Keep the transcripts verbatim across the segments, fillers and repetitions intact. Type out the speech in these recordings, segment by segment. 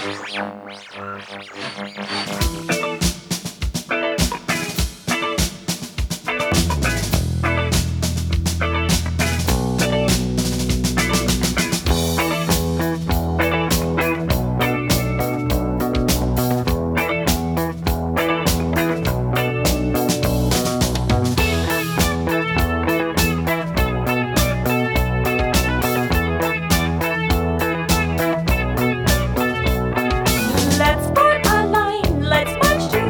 Let's form a line, let's march to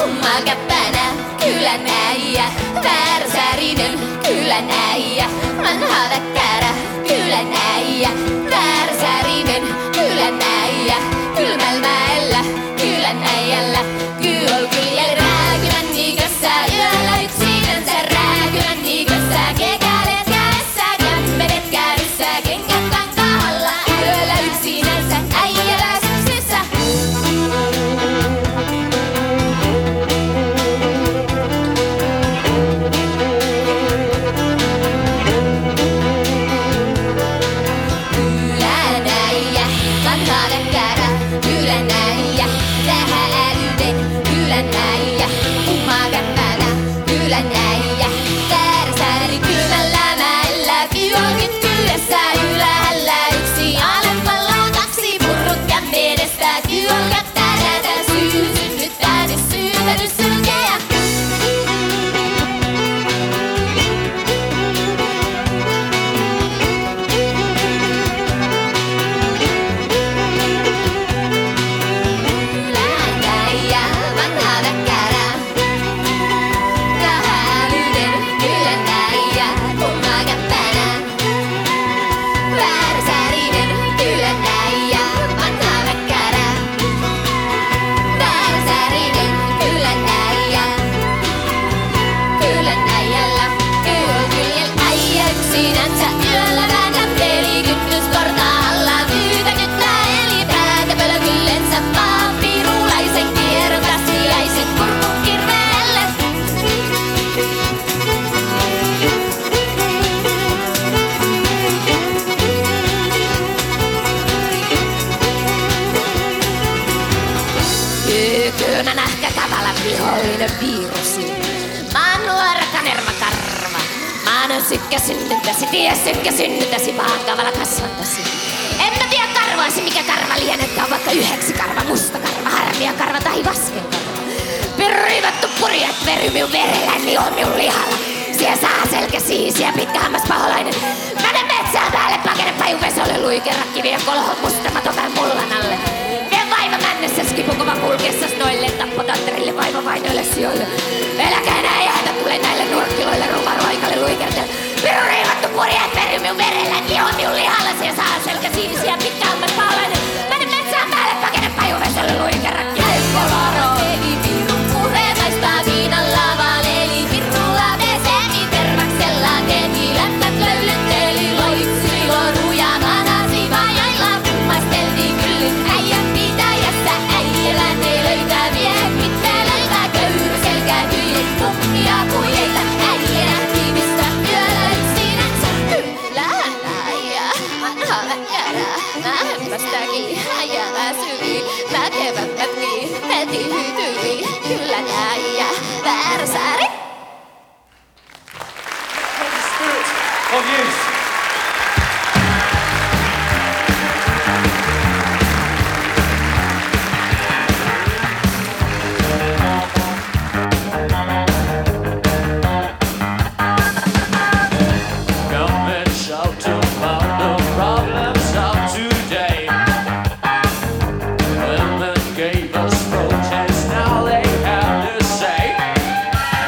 kummakäppänä, kylän äijä, väärsärinen, kylän äijä, vanha väkkärä, kylän äijä, väärsärinen, kylän äijä, kylmälmäellä, kylän äijällä, kyol kyljel rääkymän niikössä, yöllä yksinänsä rääkymän niikössä, kekälet kädessä, kämmenet kädessä, kengät kankaalla, yöllä yksinänsä, äijä väsyksessä. Kylän äijä, vanha väkkärä, kylän äijä, vähän älyinen, kylän äijä, kummakäppänä, kylän äijä, väärsääri kylmällä mäellä, kiokit kyljessä, ylhäällä yksi, alempalla kaksi, purrut kämmenestä, kiolkat tänätä, syy synnyttänyt, syytänyt sylkejä. Kylän äijä, vanha väkkärä, vähän älyinen, kylän äijä, kummakäppänä, väärsärinen, kylän äijä, vanha väkkärä, väärsärinen, kylän äijä, kylän äijällä, kyol kyljel äijä yksinänsä, yöllä väännä pelikynnys portaalla, myytäkyttää eli päätä pölkyllensä, vaan pirulaisen kierrokasiaiset kurkun kirveelle. Kyykynä nähkä kavala vihollinen virusi. Mä oon nuora kanerva karva. Mä oon sykkä synnyttäsi, tie sykkä synnyttäsi, vaan kavala kasvattasi. En mä tiedä karvaasi, mikä karva lienetkä, vaikka yhdeksi karva, musta karva, harmia karva tai vasken karva. Pirrivattu purjat veri minun verelläni on minun lihalla. Siellä saa selkäsi, siellä pitkä hammas paholainen. Mene metsään päälle, pakene pajuvesolle, luikerakki, vie kolhot mustamaton vähän mullan alle. Vie vaiva männessä, skipukova kulkeessas noille, tappotantterille, vaiva vainoille sijoille. Eläkää nää ja hätä tule näille nurkkiloille, rumaroikalle luikertelle. Pirrivattu purjat veri minun verelläni on minun lihalla. Siellä saa selkäsi, siellä pitkä hammas paholainen. Mene metsään päälle, pakene pajuvesolle, luikerakki, vie kolhot. Puremaista viinalla valeli, pirrulla pesemi tervaksella, teki lämpät löylytteli, loitsui loruja, manasi vajailla, kummasteltiin kyllyn äijän pitäjässä, äijällä ne löytää miehet mittelöitä, köyryselkää tyhjät kumkia pujeita, äijä nähti mistä yöllä yksinänsä, kylän äijä, vanha väkkärä, vähemmästäkin, äijä väsyi, väkevämmätkin, heti hytyi, kylän äijä, väärsääri. Of use. Come and shout about the problems of today. Women gave us protest, now they have to say.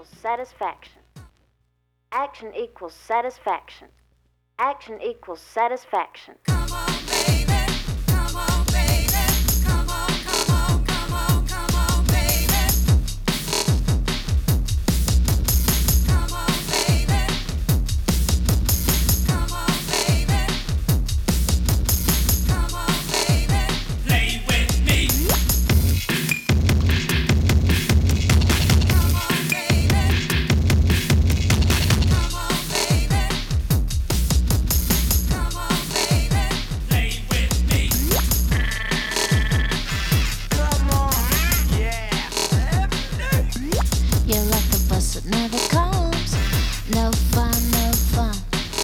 equals satisfaction. Action equals satisfaction. Action equals satisfaction. Come on, baby. Come on, baby. Come on, come on, come on, come on, baby. Come on, baby. Come on, baby. Come on, baby. Play with me. Come on, baby. Come on, baby. Come on, baby. Play with me. Come on, yeah. You're like a bus that never comes. No fun, no fun.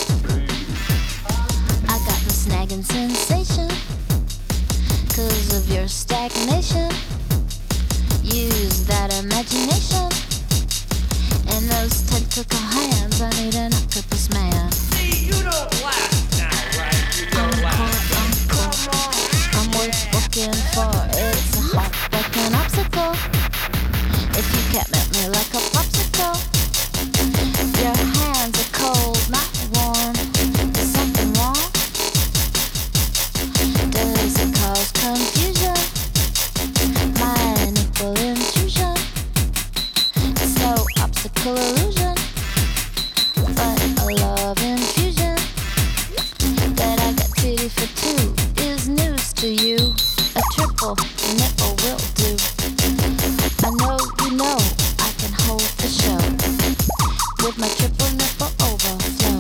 I got the snagging sensation 'cause of your stagnation. Use that imagination and those tentacle hands. I need an octopus man. See, you don't laugh now, right? You don't laugh. Come on. I'm worth looking for. It's a heartbreaking obstacle. If you can't melt me like a popsicle, your hands are cold, not warm. Is something wrong? Does it cause confusion? My equal intrusion. It's no optical illusion, but a love infusion. That I got titty for two is news to you. A triple nipple will do. I know you know I can hold the show with my triple nipple overflow.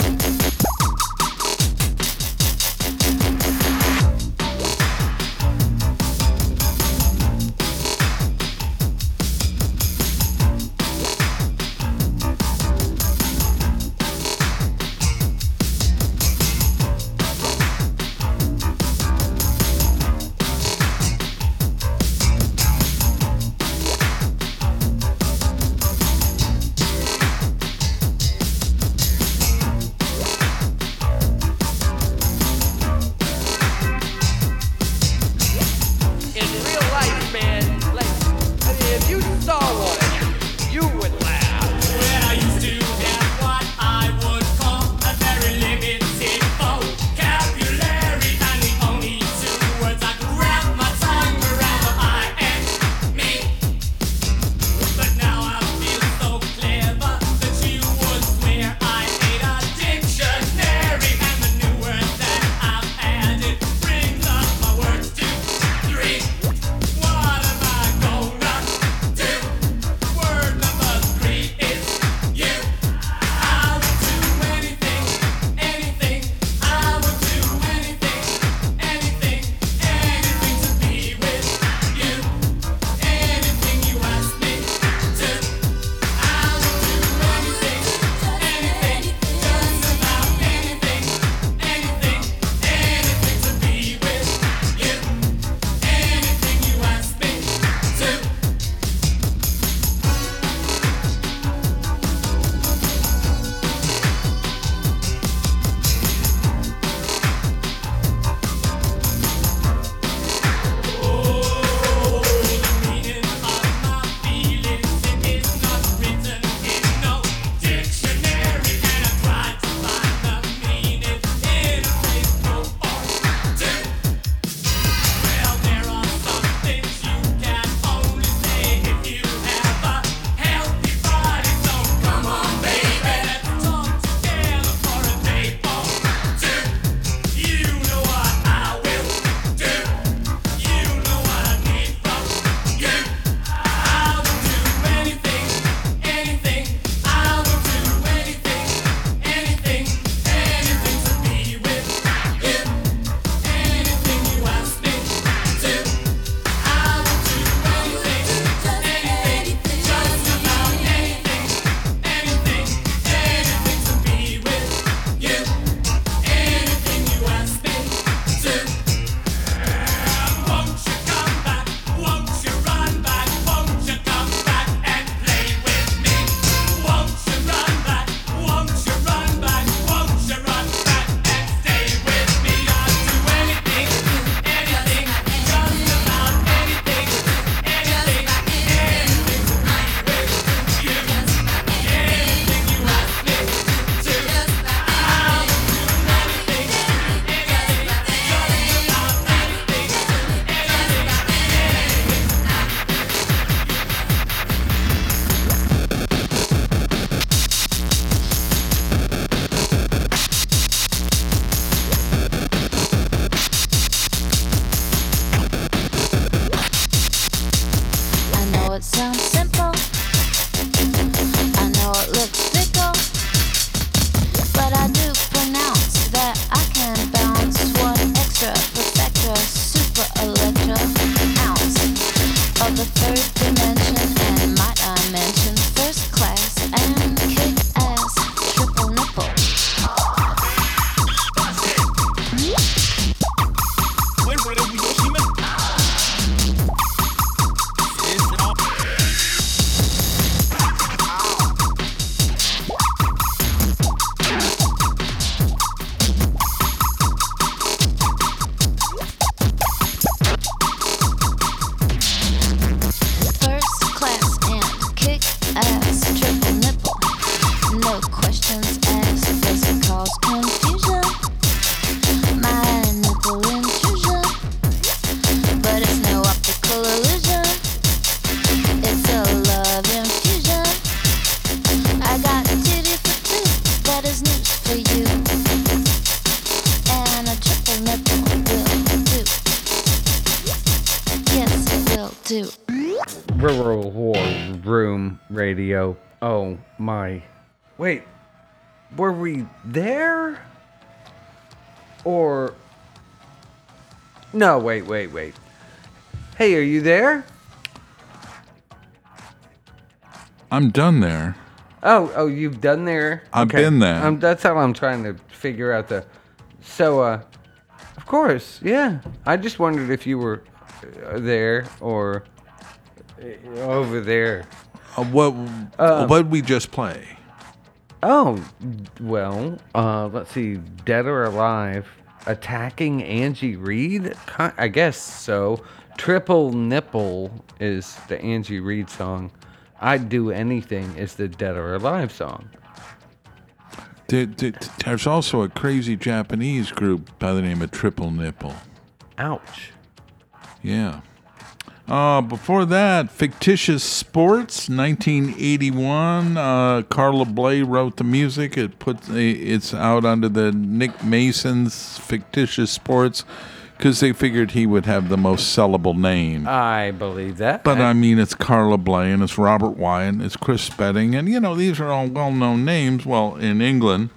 In real life, man, like, I mean, if you saw one, you would laugh. Well, I used to have what I would call a very limited vocabulary, and the only two words I could wrap my tongue around were I and me. But now I feel so clever that you would swear I ate a dictionary, and the new word that I've added brings up my words to three. What am I gonna do? Word number three. sounds simple. I know it looks fickle, but I do pronounce that I can bounce one extra perfecta super electra ounce of the third dimension, and might I mention first class and kick ass triple nipple. First class and kick ass triple nipple. No questions asked, does it cause confusion? My nipple intrusion, but it's no optical illusion. It's a love infusion. I got titty for two, that is news for you. And a triple nipple will do. Yes, it will do. Rural War Room Radio. Oh my. Wait. Were we there? Or. No, wait, wait, wait. Hey, are you there? I'm done there. Oh, oh, you've done there? I've been there. Um, that's how I'm trying to figure out the. So, uh. Of course, yeah. I just wondered if you were uh, there or. uh, Over there. Uh, what Uh, what did we just play? Oh, well, uh, let's see. Dead or Alive, Attacking Angie Reid? Ki- I guess so. Triple Nipple is the Angie Reid song. I'd Do Anything is the Dead or Alive song. Did, did, there's also a crazy Japanese group by the name of Triple Nipple. Ouch. Yeah. Uh, before that, Fictitious Sports, nineteen eighty-one. Uh, Carla Bley wrote the music. It puts it's out under the Nick Mason's Fictitious Sports because they figured he would have the most sellable name. I believe that. But I mean, it's Carla Bley and it's Robert Wyatt, it's Chris Spedding, and you know these are all well-known names. Well, in England.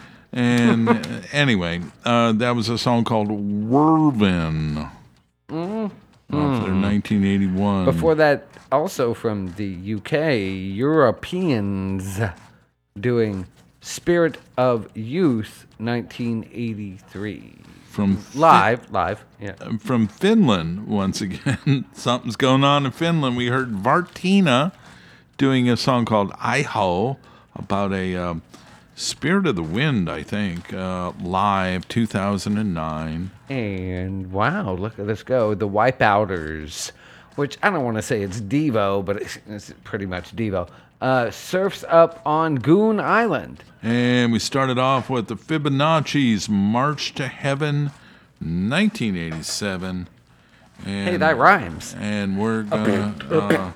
And uh, anyway, uh, that was a song called Whirlwind. Mm. Off their nineteen eighty-one. Before that, also from the U K, Europeans doing Spirit of Youth, nineteen eighty-three. From Live, live, yeah. Fin- from Finland, once again. Something's going on in Finland. We heard Vartina doing a song called Iho about a um, Spirit of the Wind, I think, uh, live, two thousand nine. And wow, look at this go. The Wipeouters, which I don't want to say it's Devo, but it's, it's pretty much Devo. Uh, surfs up on Goon Island. And we started off with the Fibonacci's March to Heaven, nineteen eighty-seven. And, Hey, that rhymes. And we're gonna uh,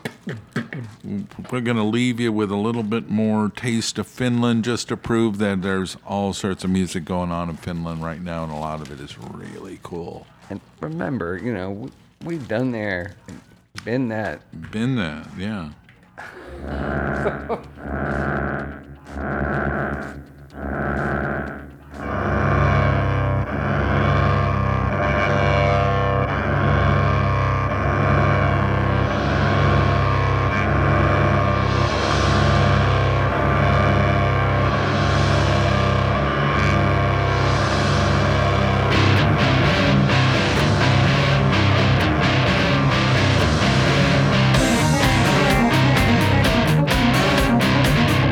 we're gonna leave you with a little bit more taste of Finland, just to prove that there's all sorts of music going on in Finland right now, and a lot of it is really cool. And remember, you know, we, we've done there, been that. Been that, yeah. Thank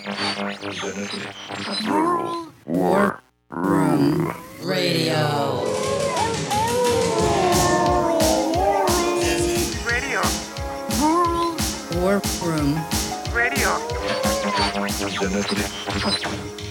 Warp Room Radio. Radio. Warp Room Radio.